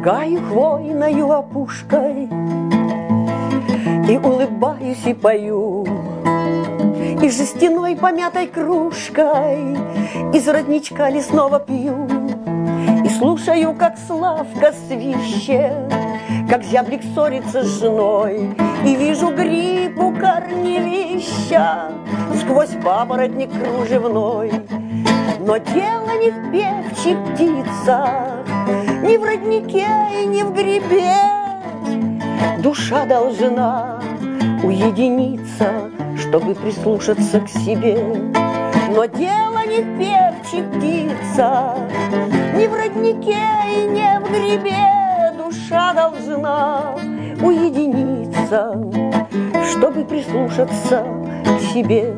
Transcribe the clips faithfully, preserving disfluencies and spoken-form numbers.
Шагаю хвойною опушкой и улыбаюсь и пою, и жестяной помятой кружкой из родничка лесного пью, и слушаю, как Славка свищет, как зяблик ссорится с женой, и вижу гриб у корневища сквозь папоротник кружевной. Но дело не в певчих птицах, ни в роднике и ни в грибе. Душа должна уединиться, чтобы прислушаться к себе. Но дело не в певчих птицах, ни в роднике и не в грибе. Душа должна уединиться, чтобы прислушаться к себе.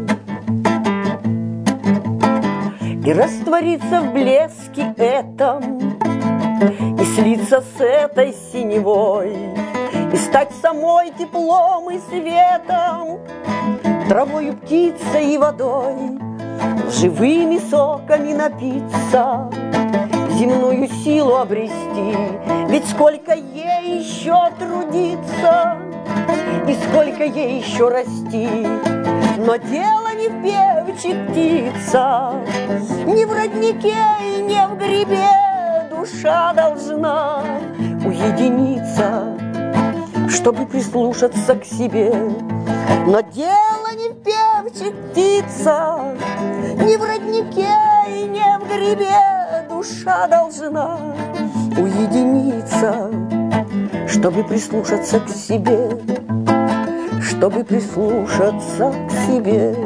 И раствориться в блеске этом, и слиться с этой синевой, и стать самой теплом и светом, травою, птицей и водой, живыми соками напиться, земную силу обрести. Ведь сколько ей еще трудиться, и сколько ей еще расти. Но дело не в певчих птицах, ни в роднике и не в грибе. Душа должна уединиться, чтобы прислушаться к себе. Но дело не в певчих птицах, ни в роднике и не в грибе. Душа должна уединиться, чтобы прислушаться к себе, чтобы прислушаться к себе.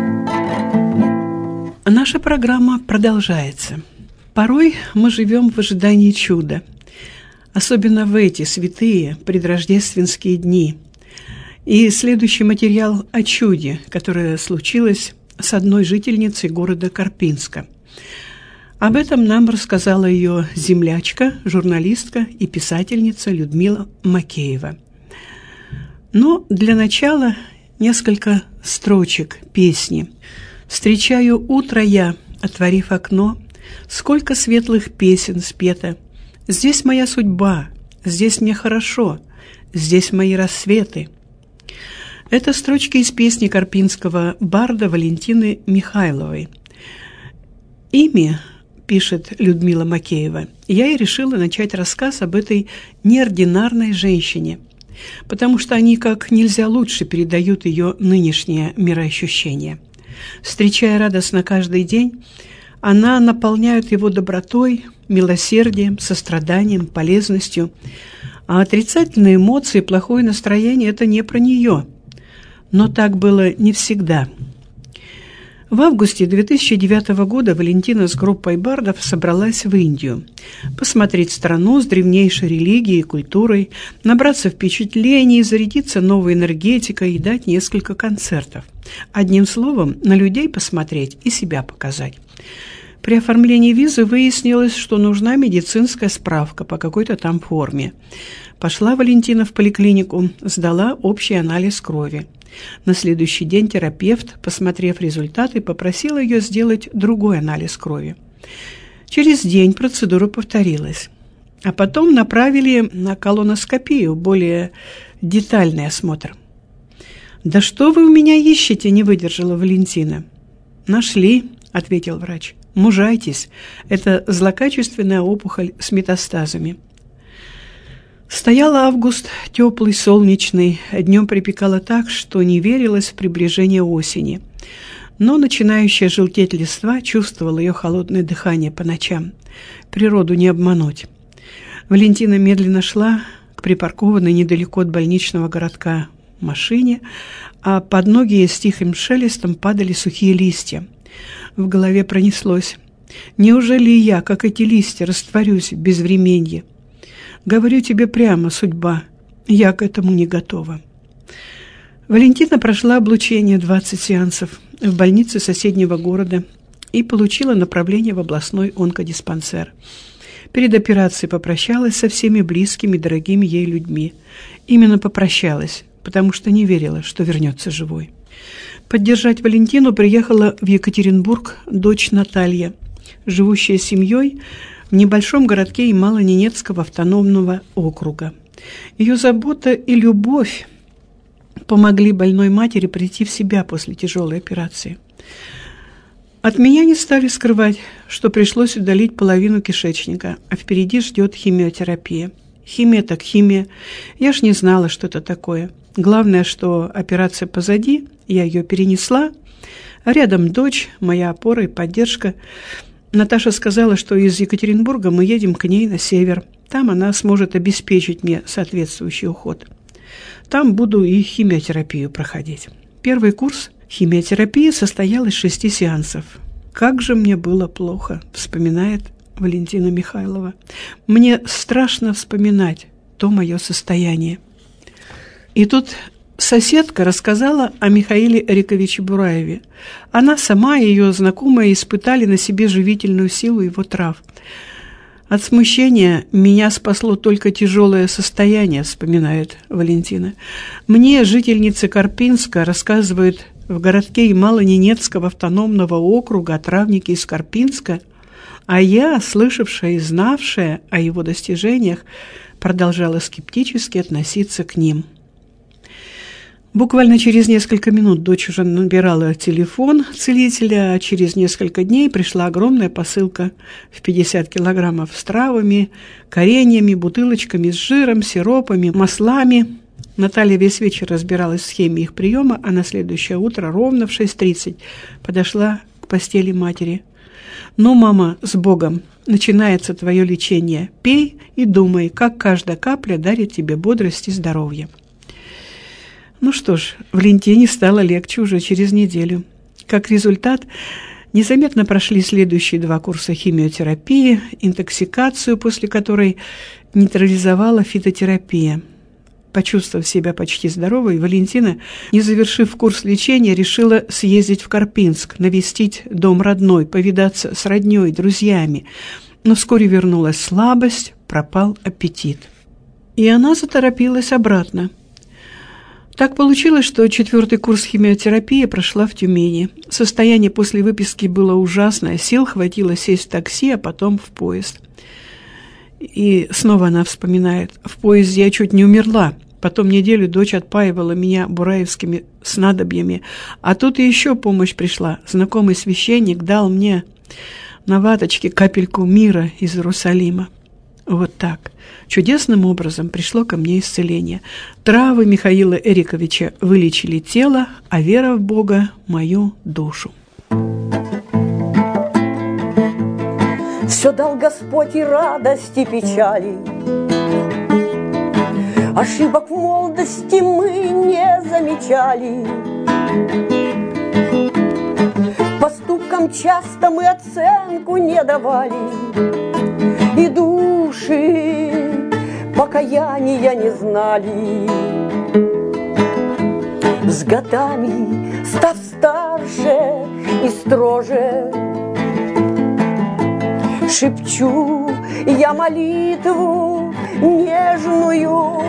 Наша программа продолжается. Порой мы живем в ожидании чуда, особенно в эти святые предрождественские дни. И следующий материал о чуде, которое случилось с одной жительницей города Карпинска. Об этом нам рассказала ее землячка, журналистка и писательница Людмила Макеева. Но для начала несколько строчек песни. «Встречаю утро я, отворив окно, сколько светлых песен спето. Здесь моя судьба, здесь мне хорошо, здесь мои рассветы». Это строчки из песни карпинского барда Валентины Михайловой. Ими, пишет Людмила Макеева, я и решила начать рассказ об этой неординарной женщине, потому что они как нельзя лучше передают ее нынешнее мироощущение. Встречая радостно каждый день, она наполняет его добротой, милосердием, состраданием, полезностью. А отрицательные эмоции, плохое настроение – это не про нее. Но так было не всегда. В августе две тысячи девятого года Валентина с группой бардов собралась в Индию посмотреть страну с древнейшей религией и культурой, набраться впечатлений, зарядиться новой энергетикой и дать несколько концертов. Одним словом, на людей посмотреть и себя показать. При оформлении визы выяснилось, что нужна медицинская справка по какой-то там форме. Пошла Валентина в поликлинику, сдала общий анализ крови. На следующий день терапевт, посмотрев результаты, попросил ее сделать другой анализ крови. Через день процедура повторилась. А потом направили на колоноскопию, более детальный осмотр. «Да что вы у меня ищете?» – не выдержала Валентина. «Нашли», – ответил врач. «Мужайтесь. Это злокачественная опухоль с метастазами». Стоял август, теплый, солнечный, днем припекало так, что не верилось в приближение осени. Но начинающая желтеть листва чувствовала ее холодное дыхание по ночам. Природу не обмануть. Валентина медленно шла к припаркованной недалеко от больничного городка машине, а под ноги ей с тихим шелестом падали сухие листья. В голове пронеслось: «Неужели я, как эти листья, растворюсь в безвременье? Говорю тебе прямо, судьба, я к этому не готова». Валентина прошла облучение двадцать сеансов в больнице соседнего города и получила направление в областной онкодиспансер. Перед операцией попрощалась со всеми близкими, дорогими ей людьми. Именно попрощалась, потому что не верила, что вернется живой. Поддержать Валентину приехала в Екатеринбург дочь Наталья, живущая с семьей в небольшом городке Ямало-Ненецкого автономного округа. Ее забота и любовь помогли больной матери прийти в себя после тяжелой операции. От меня не стали скрывать, что пришлось удалить половину кишечника, а впереди ждет химиотерапия. Химия так химия. Я ж не знала, что это такое. Главное, что операция позади, я ее перенесла. А рядом дочь, моя опора и поддержка. Наташа сказала, что из Екатеринбурга мы едем к ней на север. Там она сможет обеспечить мне соответствующий уход. Там буду и химиотерапию проходить. Первый курс химиотерапии состоял из шести сеансов. «Как же мне было плохо», — вспоминает Валентина Михайлова. «Мне страшно вспоминать то мое состояние». И тут соседка рассказала о Михаиле Эриковиче Бураеве. Она сама и ее знакомые испытали на себе живительную силу его трав. «От смущения меня спасло только тяжелое состояние», — вспоминает Валентина. «Мне жительницы Карпинска рассказывают в городке Ямало-Ненецкого автономного округа о травнике из Карпинска, а я, слышавшая и знавшая о его достижениях, продолжала скептически относиться к ним». Буквально через несколько минут дочь уже набирала телефон целителя, а через несколько дней пришла огромная посылка в пятьдесят килограммов с травами, кореньями, бутылочками с жиром, сиропами, маслами. Наталья весь вечер разбиралась в схеме их приема, а на следующее утро ровно в шесть тридцать подошла к постели матери. «Ну, мама, с Богом, начинается твое лечение. Пей и думай, как каждая капля дарит тебе бодрость и здоровье». Ну что ж, Валентине стало легче уже через неделю. Как результат, незаметно прошли следующие два курса химиотерапии, интоксикацию, после которой нейтрализовала фитотерапия. Почувствовав себя почти здоровой, Валентина, не завершив курс лечения, решила съездить в Карпинск, навестить дом родной, повидаться с роднёй, друзьями. Но вскоре вернулась слабость, пропал аппетит. И она заторопилась обратно. Так получилось, что четвертый курс химиотерапии прошла в Тюмени. Состояние после выписки было ужасное, сил хватило сесть в такси, а потом в поезд. И снова она вспоминает: «В поезде я чуть не умерла. Потом неделю дочь отпаивала меня бураевскими снадобьями. А тут и еще помощь пришла. Знакомый священник дал мне на ваточке капельку мира из Иерусалима». Вот так. Чудесным образом пришло ко мне исцеление. Травы Михаила Эриковича вылечили тело, а вера в Бога – мою душу. Все дал Господь и радость, и печали. Ошибок в молодости мы не замечали. Поступкам часто мы оценку не давали. И души покаяния не знали. С годами, став старше и строже, шепчу я молитву нежную: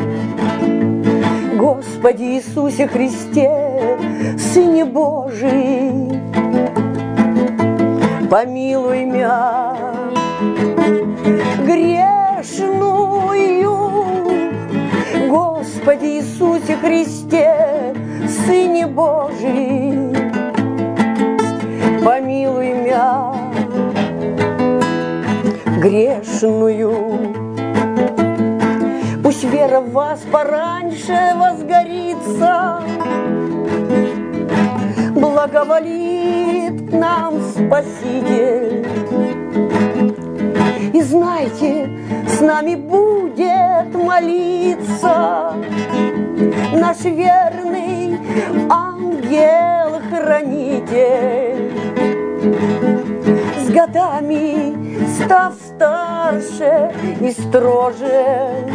Господи Иисусе Христе, Сыне Божий, помилуй меня грешную. Господи Иисусе Христе, Сыне Божий, помилуй меня грешную. Пусть вера в вас пораньше возгорится, благоволит нам Спаситель. И знайте, с нами будет молиться наш верный ангел-хранитель. С годами, став старше и строже,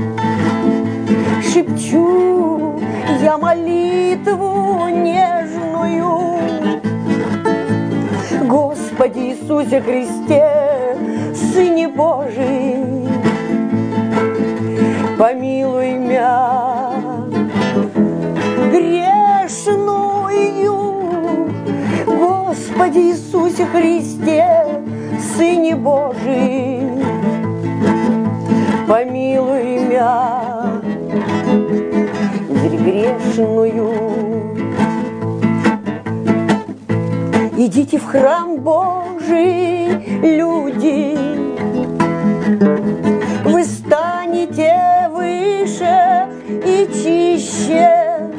шепчу я молитву нежную: Господи Иисусе Христе, Сыне Божий, помилуй меня грешную. Господи Иисусе Христе, Сыне Божий, помилуй мя, дверь грешную. Идите в храм Божий, люди, вы станете выше и чище.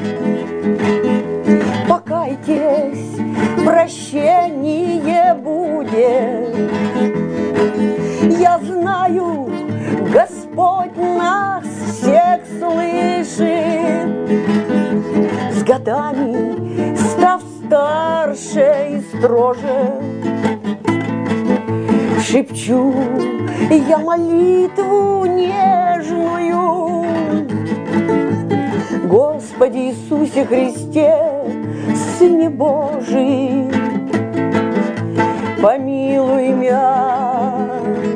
Покайтесь, прощение будет. Я знаю, Господь нас всех слышит. С годами, став старше и строже, шепчу я молитву нежную. Господи Иисусе Христе, Сыне Божий, помилуй мя,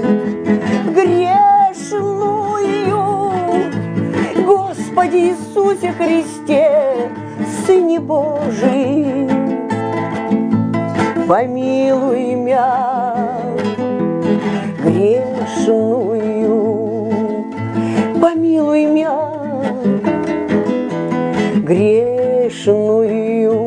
грешную. Господи Иисусе Христе, Сыне Божий, помилуй мя, грешную. Помилуй мя, грешную.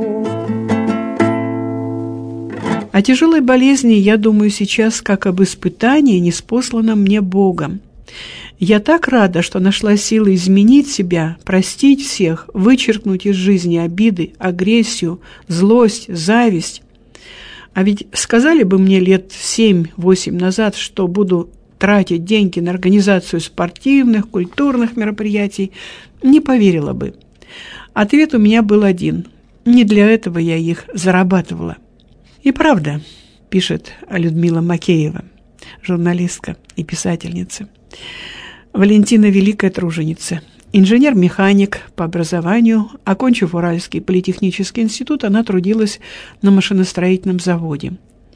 О тяжелой болезни я думаю сейчас как об испытании, ниспосланном мне Богом. Я так рада, что нашла силы изменить себя, простить всех, вычеркнуть из жизни обиды, агрессию, злость, зависть. А ведь сказали бы мне лет семь-восемь назад, что буду тратить деньги на организацию спортивных, культурных мероприятий, не поверила бы. Ответ у меня был один. Не для этого я их зарабатывала. И правда, пишет Людмила Макеева, журналистка и писательница. Валентина – великая труженица. Инженер-механик по образованию, окончив Уральский политехнический институт, она трудилась на машиностроительном заводе.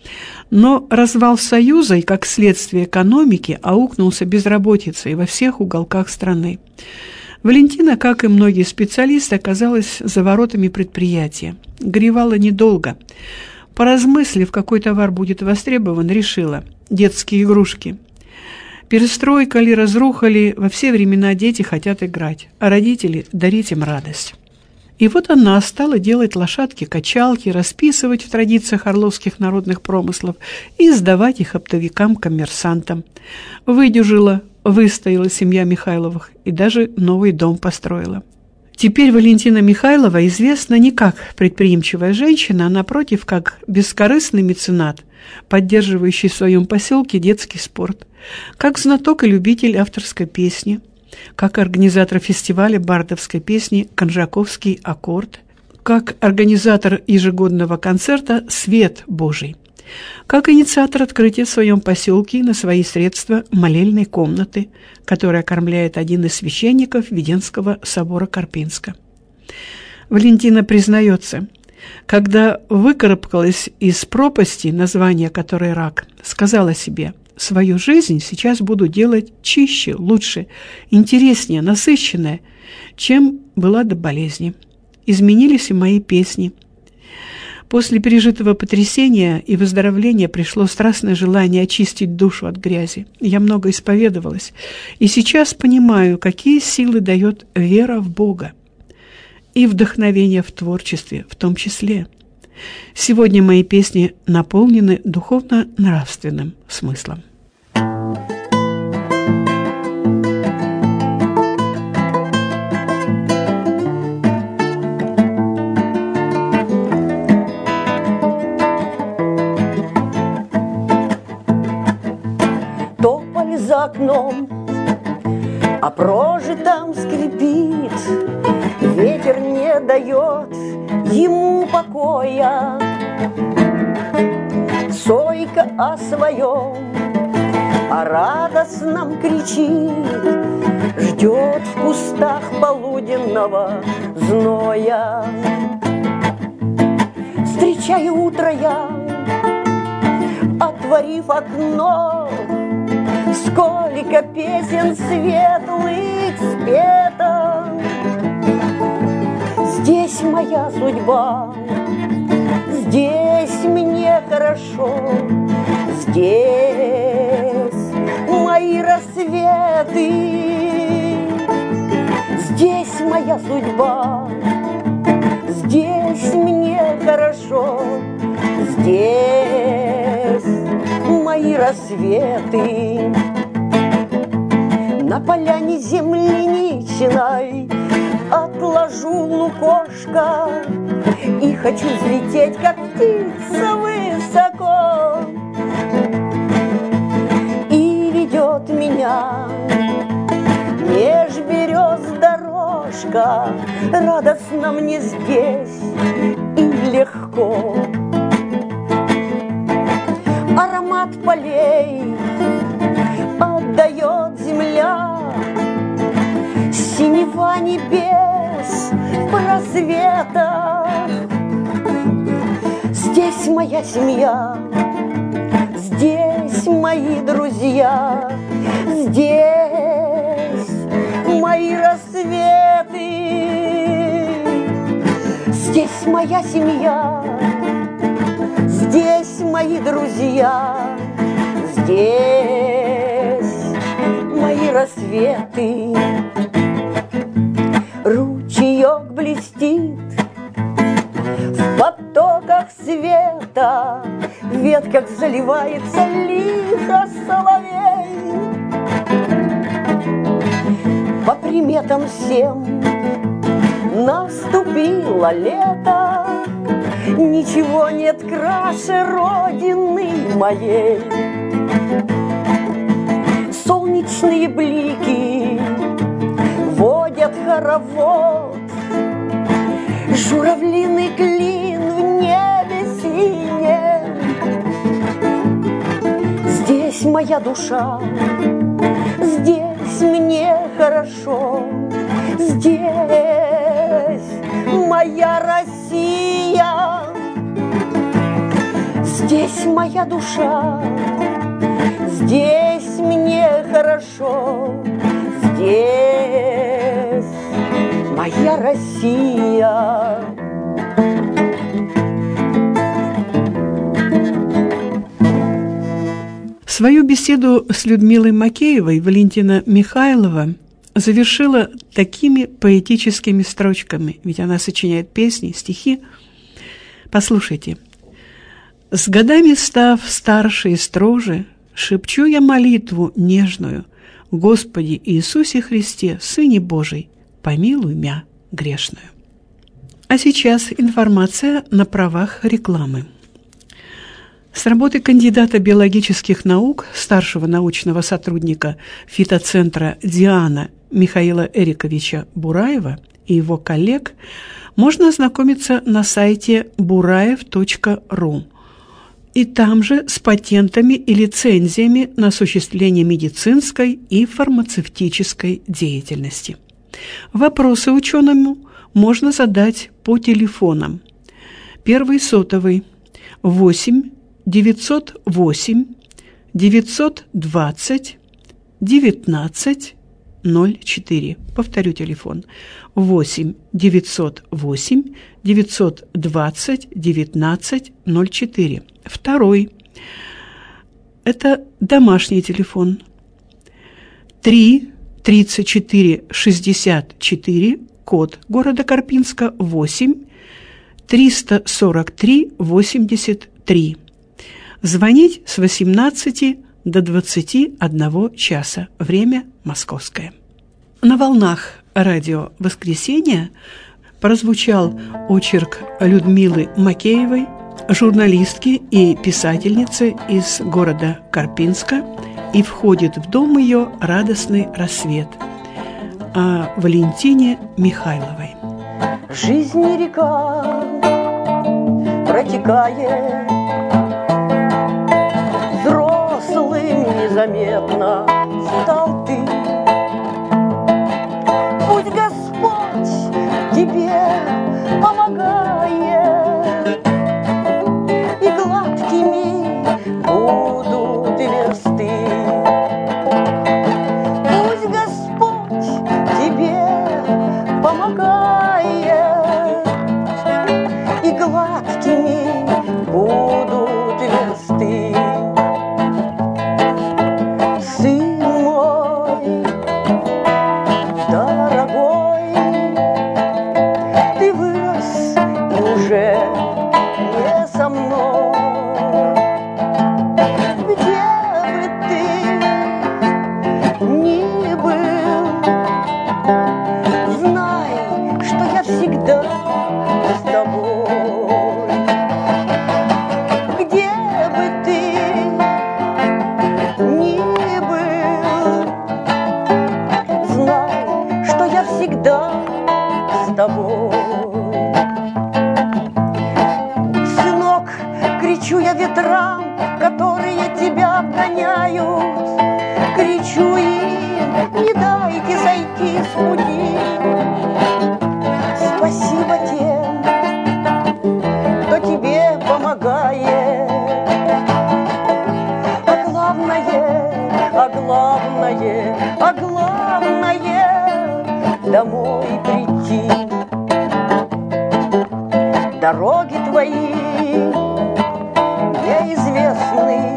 Но развал Союза и, как следствие экономики, аукнулся безработицей во всех уголках страны. Валентина, как и многие специалисты, оказалась за воротами предприятия. Горевала недолго. Поразмыслив, какой товар будет востребован, решила – детские игрушки. Перестройка ли, разруха ли, во все времена дети хотят играть, а родители – дарить им радость. И вот она стала делать лошадки-качалки, расписывать в традициях орловских народных промыслов и сдавать их оптовикам-коммерсантам. Выдюжила, выстояла семья Михайловых и даже новый дом построила. Теперь Валентина Михайлова известна не как предприимчивая женщина, а напротив, как бескорыстный меценат, поддерживающий в своем поселке детский спорт, как знаток и любитель авторской песни, как организатор фестиваля бардовской песни «Конжаковский аккорд», как организатор ежегодного концерта «Свет Божий», как инициатор открытия в своем поселке на свои средства молельной комнаты, которая окормляет один из священников Веденского собора Карпинска. Валентина признается, когда выкарабкалась из пропасти, название которой рак, сказала себе: свою жизнь сейчас буду делать чище, лучше, интереснее, насыщеннее, чем была до болезни. Изменились и мои песни. После пережитого потрясения и выздоровления пришло страстное желание очистить душу от грязи. Я много исповедовалась, и сейчас понимаю, какие силы дает вера в Бога и вдохновение в творчестве в том числе. Сегодня мои песни наполнены духовно-нравственным смыслом. Тополь за окном, а прожитом скрипит, ветер не дает ему покоя. Сойка о своем, о радостном кричит, ждет в кустах полуденного зноя. Встречаю утро я, отворив окно, сколько песен светлых спето. Здесь моя судьба, здесь мне хорошо, Здесь мои рассветы, здесь моя судьба, здесь мне хорошо, здесь мои рассветы. На поляне земляничной отложу лукошко и хочу взлететь, как птица, высоко. И ведет меня меж берез дорожка, радостно мне здесь и легко. Аромат полей отдает земля, синева небес в просветах. Здесь моя семья, здесь мои друзья, здесь мои рассветы. Здесь моя семья, здесь мои друзья, здесь мои рассветы. Ручеек блестит в потоках света, в ветках заливается лихо соловей. По приметам всем наступило лето, ничего нет краше родины моей. Солнечные блики водят хоровод, журавлиный клин в небе синем. Здесь моя душа, здесь мне хорошо, здесь моя Россия, здесь моя душа, здесь мне хорошо, здесь моя Россия. Свою беседу с Людмилой Макеевой Валентина Михайлова завершила такими поэтическими строчками, ведь она сочиняет песни, стихи. Послушайте. «С годами став старше и строже, шепчу я молитву нежную: Господи Иисусе Христе, Сыне Божий, помилуй мя грешную». А сейчас информация на правах рекламы. С работы кандидата биологических наук, старшего научного сотрудника фитоцентра «Диана» Михаила Эриковича Бураева и его коллег можно ознакомиться на сайте бураев точка ру. И там же с патентами и лицензиями на осуществление медицинской и фармацевтической деятельности. Вопросы ученому можно задать по телефонам. Первый сотовый восемь девятьсот восемь девятьсот двадцать девятнадцать ноль четыре. Повторю телефон. восемь девятьсот восемь девятьсот двадцать девятнадцать ноль четыре. Второй. Это домашний телефон. три тридцать четыре шестьдесят четыре, код города Карпинска восемь триста сорок три восемьдесят три. Звонить с восемнадцати до двадцати одного часа. Время московское. На волнах радио «Воскресенье» прозвучал очерк Людмилы Макеевой, журналистки и писательницы из города Карпинска, и входит в дом ее радостный рассвет о Валентине Михайловой. Жизнь река протекает, взрослым незаметно стал ты. Пусть Господь тебе помогает, и гладкими будут версты. Пусть Господь тебе помогает, и гладкими будут версты. со мной. Где бы ты ни был, знай, что я всегда с тобой. Где бы ты ни был, знай, что я всегда с тобой. Сынок, кричу я ветрам, которые тебя обгоняют, кричу им: не дайте зайти с пути. Спасибо тем, кто тебе помогает. А главное, а главное, а главное — домой прийти. Дороги твои неизвестны,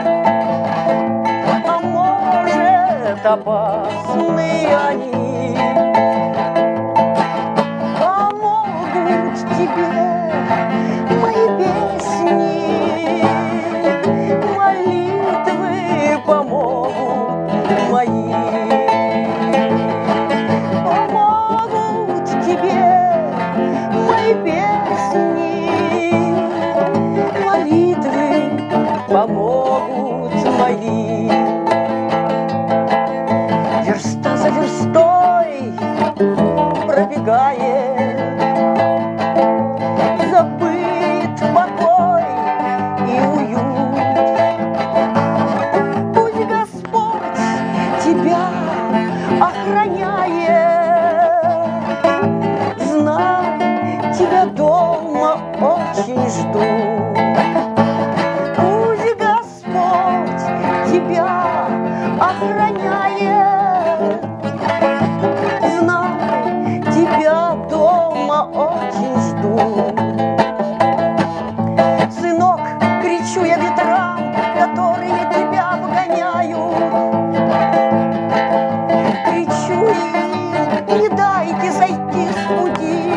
а может, опасны они. Помогут тебе мои песни, молитвы помогут мои. Помогут тебе мои песни, молитвы помогут мои. Верста за верстой пробегает, забыт покой и уют. Пусть Господь тебя охраняет, знай, тебя дома очень ждут. Пусть Господь тебя охраняет, знай, тебя дома очень ждут. Сынок, кричу я ветрам, которые тебя обгоняют, кричу им: не дайте зайти с пути.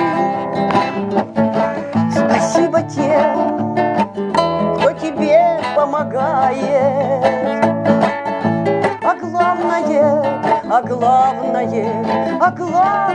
Спасибо тем, кто тебе помогает. А главное, а главное, а главное